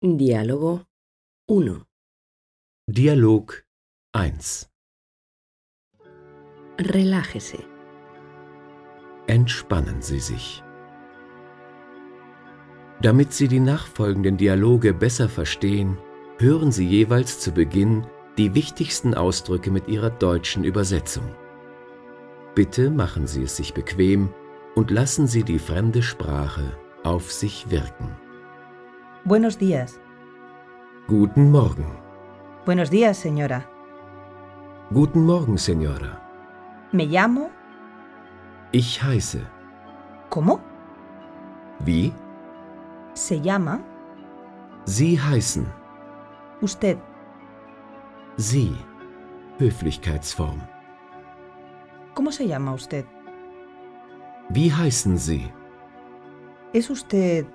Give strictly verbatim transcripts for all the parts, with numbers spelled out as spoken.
Diálogo uno. Dialog eins. Relájese. Entspannen Sie sich. Damit Sie die nachfolgenden Dialoge besser verstehen, hören Sie jeweils zu Beginn die wichtigsten Ausdrücke mit Ihrer deutschen Übersetzung. Bitte machen Sie es sich bequem und lassen Sie die fremde Sprache auf sich wirken. Buenos días. Guten Morgen. Buenos días, señora. Guten Morgen, Señora. Me llamo... Ich heiße. ¿Cómo? Wie? Se llama... Sie heißen. Usted. Sie. Höflichkeitsform. ¿Cómo se llama usted? Wie heißen Sie? ¿Es usted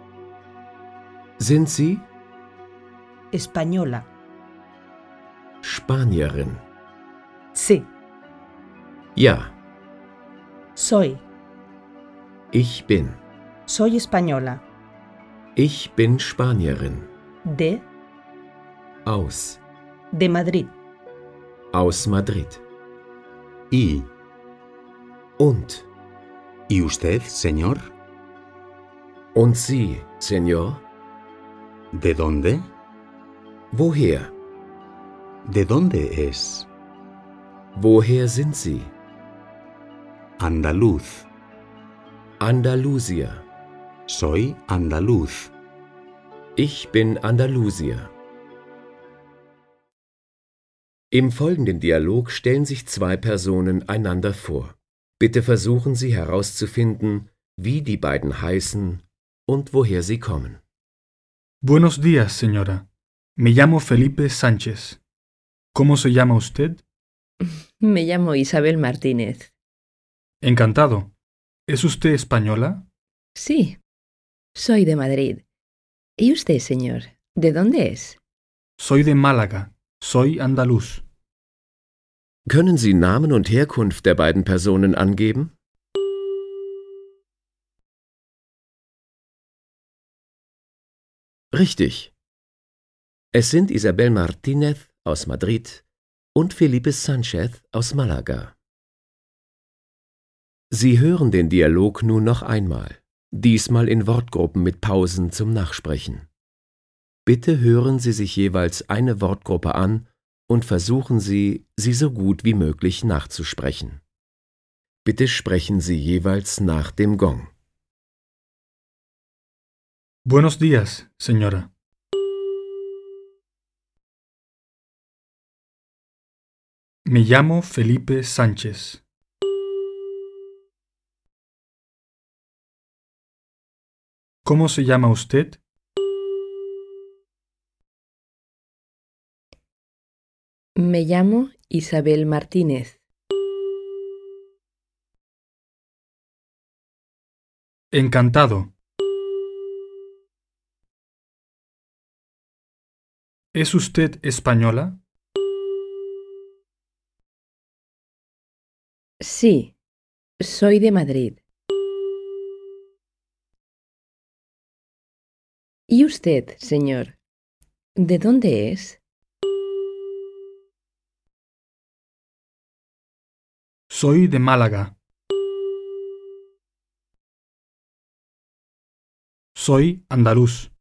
Sind Sie española? Spanierin? Sí. Ja, Soy. ich bin. Soy española. Ich bin Spanierin. De... Aus. De Madrid. Aus Madrid. ¿Y? Und. ¿Y usted, señor? Und Sie, Señor? ¿De dónde? Woher? ¿De dónde es? Woher sind Sie? Andaluz. Andalusier. Soy andaluz. Ich bin Andalusier. Im folgenden Dialog stellen sich zwei Personen einander vor. Bitte versuchen Sie herauszufinden, wie die beiden heißen und woher sie kommen. Buenos días, señora. Me llamo Felipe Sánchez. ¿Cómo se llama usted? Me llamo Isabel Martínez. Encantado. ¿Es usted española? Sí, soy de Madrid. ¿Y usted, señor? ¿De dónde es? Soy de Málaga. Soy andaluz. Können Sie Namen und Herkunft der beiden Personen angeben? Richtig. Es sind Isabel Martínez aus Madrid und Felipe Sánchez aus Malaga. Sie hören den Dialog nun noch einmal, diesmal in Wortgruppen mit Pausen zum Nachsprechen. Bitte hören Sie sich jeweils eine Wortgruppe an und versuchen Sie, sie so gut wie möglich nachzusprechen. Bitte sprechen Sie jeweils nach dem Gong. Buenos días, señora. Me llamo Felipe Sánchez. ¿Cómo se llama usted? Me llamo Isabel Martínez. Encantado. ¿Es usted española? Sí, soy de Madrid. ¿Y usted, señor? ¿De dónde es? Soy de Málaga. Soy andaluz.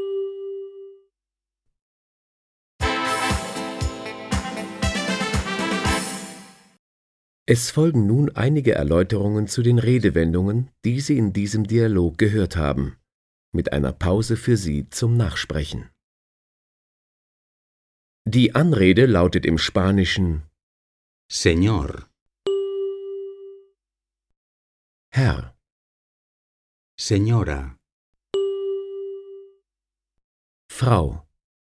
Es folgen nun einige Erläuterungen zu den Redewendungen, die Sie in diesem Dialog gehört haben, mit einer Pause für Sie zum Nachsprechen. Die Anrede lautet im Spanischen Señor. Herr, Señora. Frau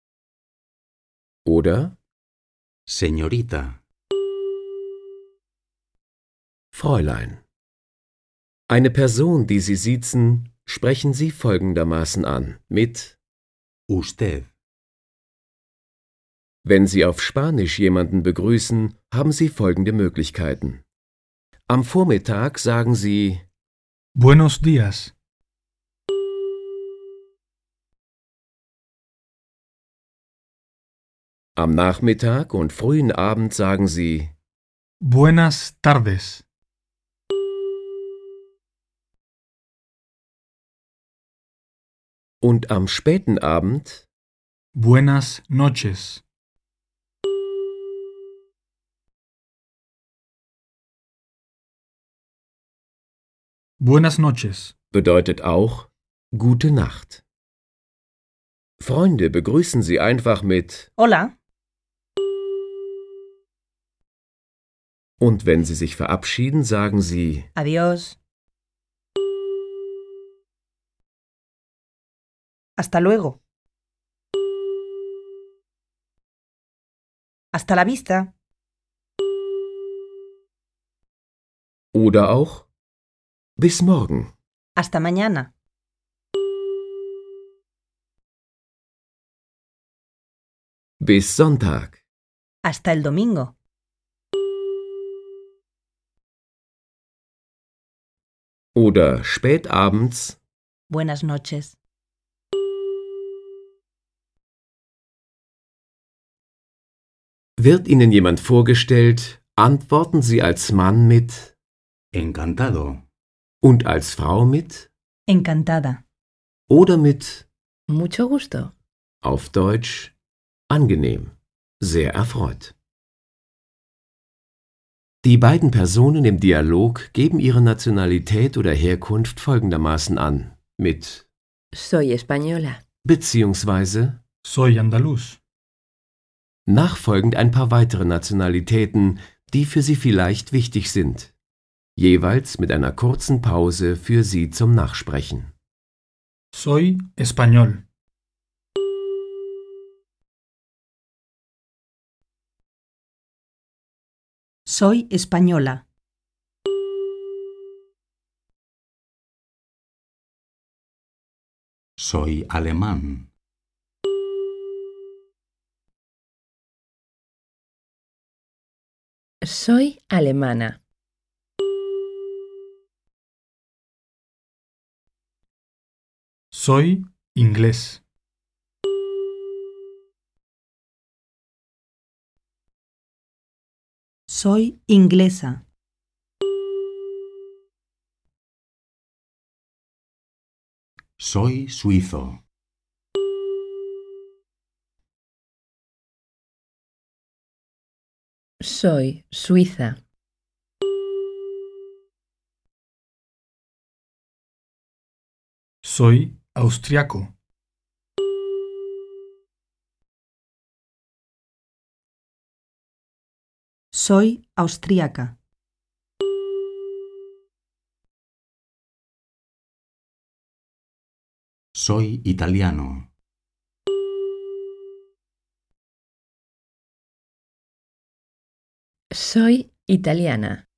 oder Señorita. Fräulein. Eine Person, die Sie siezen, sprechen Sie folgendermaßen an mit Usted. Wenn Sie auf Spanisch jemanden begrüßen, haben Sie folgende Möglichkeiten. Am Vormittag sagen Sie Buenos días. Am Nachmittag und frühen Abend sagen Sie Buenas tardes. und am späten Abend Buenas noches. Buenas noches. bedeutet auch Gute Nacht. Freunde begrüßen Sie einfach mit Hola. und wenn Sie sich verabschieden, sagen Sie Adiós. Hasta luego. Hasta la vista. oder auch Bis morgen. Hasta mañana. Bis Sonntag. Hasta el domingo. Oder spät abends Buenas noches. wird Ihnen jemand vorgestellt, antworten Sie als Mann mit Encantado. und als Frau mit Encantada. oder mit Mucho gusto. auf Deutsch angenehm, sehr erfreut. Die beiden Personen im Dialog geben ihre Nationalität oder Herkunft folgendermaßen an, mit Soy española. beziehungsweise Soy andaluz. nachfolgend ein paar weitere Nationalitäten, die für Sie vielleicht wichtig sind, jeweils mit einer kurzen Pause für Sie zum Nachsprechen. Soy español. Soy española. Soy alemán. Soy alemana. Soy inglés. Soy inglesa. Soy suizo. Soy suiza. Soy austriaco. Soy austríaca. Soy italiano. Soy italiana.